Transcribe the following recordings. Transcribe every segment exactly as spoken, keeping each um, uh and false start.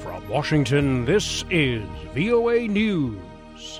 From Washington, this is V O A News.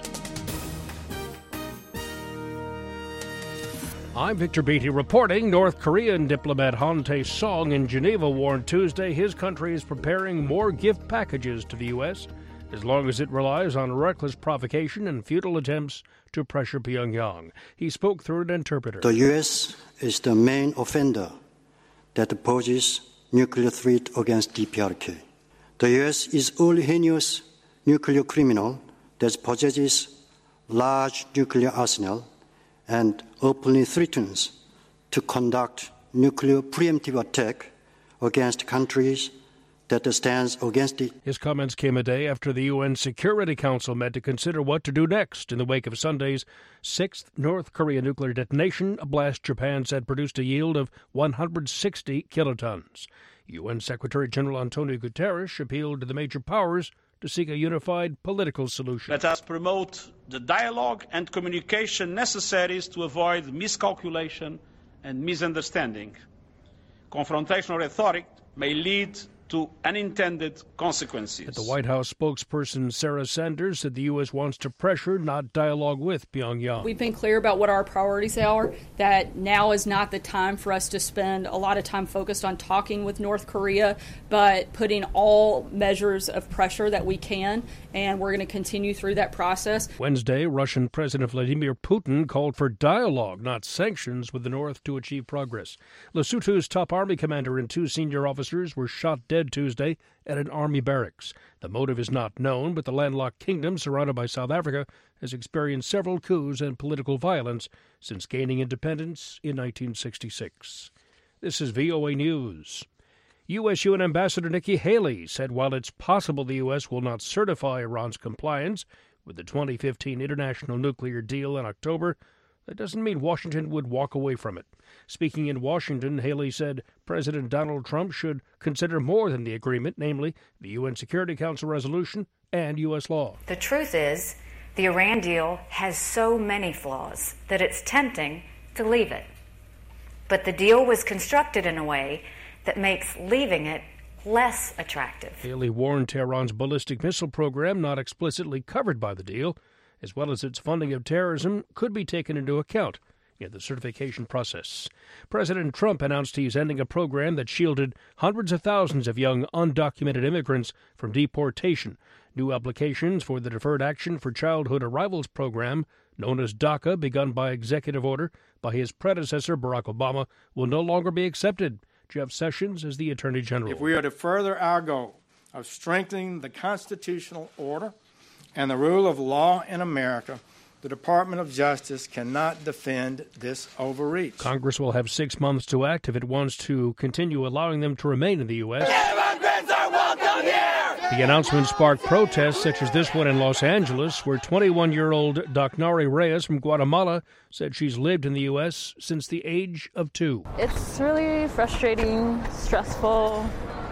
I'm Victor Beatty reporting. North Korean diplomat Han Tae-song in Geneva warned Tuesday his country is preparing more gift packages to the U S as long as it relies on reckless provocation and futile attempts to pressure Pyongyang. He spoke through an interpreter. The U S is the main offender that poses nuclear threat against D P R K. The U S is only heinous nuclear criminal that possesses large nuclear arsenal and openly threatens to conduct nuclear preemptive attack against countries that stands against it. His comments came a day after the U N Security Council met to consider what to do next in the wake of Sunday's sixth North Korean nuclear detonation, a blast Japan said produced a yield of one hundred sixty kilotons. U N Secretary General Antonio Guterres appealed to the major powers to seek a unified political solution. Let us promote the dialogue and communication necessary to avoid miscalculation and misunderstanding. Confrontational rhetoric may lead to unintended consequences. But the White House spokesperson Sarah Sanders said the U S wants to pressure, not dialogue with Pyongyang. We've been clear about what our priorities are, that now is not the time for us to spend a lot of time focused on talking with North Korea, but putting all measures of pressure that we can, and we're going to continue through that process. Wednesday, Russian President Vladimir Putin called for dialogue, not sanctions, with the North to achieve progress. Lesotho's top army commander and two senior officers were shot dead Tuesday at an army barracks. The motive is not known, but the landlocked kingdom, surrounded by South Africa, has experienced several coups and political violence since gaining independence in nineteen sixty-six. This is V O A News. U S U N Ambassador Nikki Haley said while it's possible the U S will not certify Iran's compliance with the twenty fifteen international nuclear deal in October, that doesn't mean Washington would walk away from it. Speaking in Washington, Haley said President Donald Trump should consider more than the agreement, namely the U N Security Council resolution and U S law. The truth is, the Iran deal has so many flaws that it's tempting to leave it. But the deal was constructed in a way that makes leaving it less attractive. Haley warned Tehran's ballistic missile program, not explicitly covered by the deal, as well as its funding of terrorism, could be taken into account in the certification process. President Trump announced he's ending a program that shielded hundreds of thousands of young undocumented immigrants from deportation. New applications for the Deferred Action for Childhood Arrivals program, known as DACA, begun by executive order by his predecessor Barack Obama, will no longer be accepted. Jeff Sessions is the Attorney General. If we are to further our goal of strengthening the constitutional order and the rule of law in America, the Department of Justice cannot defend this overreach. Congress will have six months to act if it wants to continue allowing them to remain in the U S. Immigrants are welcome here! The announcement sparked protests such as this one in Los Angeles, where twenty-one-year-old Dacnari Reyes from Guatemala said she's lived in the U S since the age of two. It's really frustrating, stressful,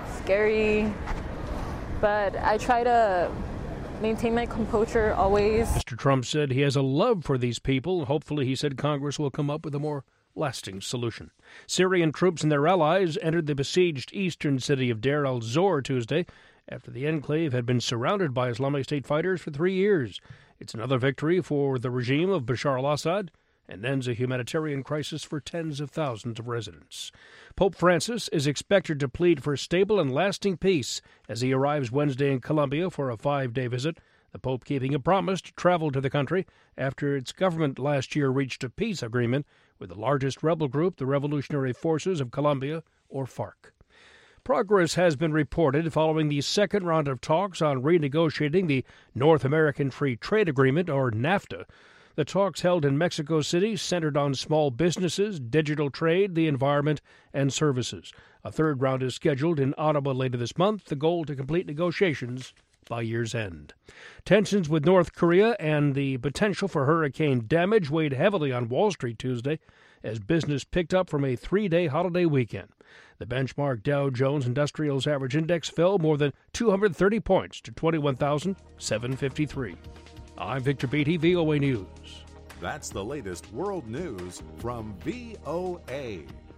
scary, but I try to maintain my composure always. Mister Trump said he has a love for these people. Hopefully, he said, Congress will come up with a more lasting solution. Syrian troops and their allies entered the besieged eastern city of Deir al-Zor Tuesday after the enclave had been surrounded by Islamic State fighters for three years. It's another victory for the regime of Bashar al-Assad and ends a humanitarian crisis for tens of thousands of residents. Pope Francis is expected to plead for stable and lasting peace as he arrives Wednesday in Colombia for a five-day visit, the Pope keeping a promise to travel to the country after its government last year reached a peace agreement with the largest rebel group, the Revolutionary Forces of Colombia, or FARC. Progress has been reported following the second round of talks on renegotiating the North American Free Trade Agreement, or NAFTA. The talks held in Mexico City centered on small businesses, digital trade, the environment, and services. A third round is scheduled in Ottawa later this month, the goal to complete negotiations by year's end. Tensions with North Korea and the potential for hurricane damage weighed heavily on Wall Street Tuesday as business picked up from a three-day holiday weekend. The benchmark Dow Jones Industrials Average Index fell more than two hundred thirty points to twenty-one thousand seven hundred fifty-three. I'm Victor Beatty, V O A News. That's the latest world news from V O A.